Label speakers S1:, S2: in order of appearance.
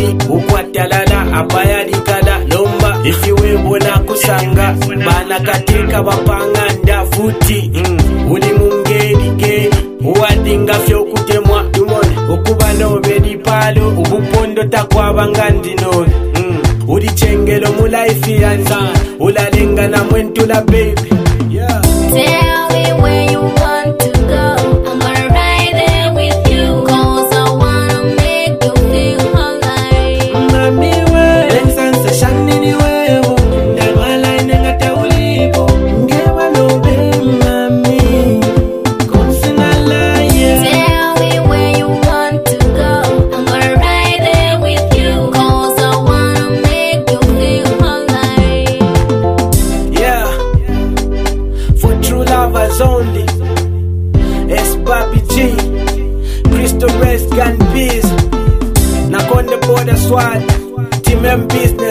S1: baby ukwatalala abayadikala lomba ifiwe bona kusanga bana katika bapanganda futi uli mungeri geri uwadinga fyo kutemwa tumone okuba nobedi palo ubupondo takwaba ngandinobe uli chengelo mu life yanza ulalenga na mwentula baby yeah.
S2: Tell me where you want to go, I'm gonna ride there with you, cause I wanna make you feel alive.
S1: Mami we ensanse shanini wewo ndalwala inengata ulipo ngewa lobe mami konsina yeah.
S2: Tell me where you want to go, I'm gonna ride there with you, cause I wanna make you feel alive.
S1: Yeah, for true lovers only. It's Bobby G, Crystal Rest Gun Bees, Nakonde Border SWAT, Team M Business.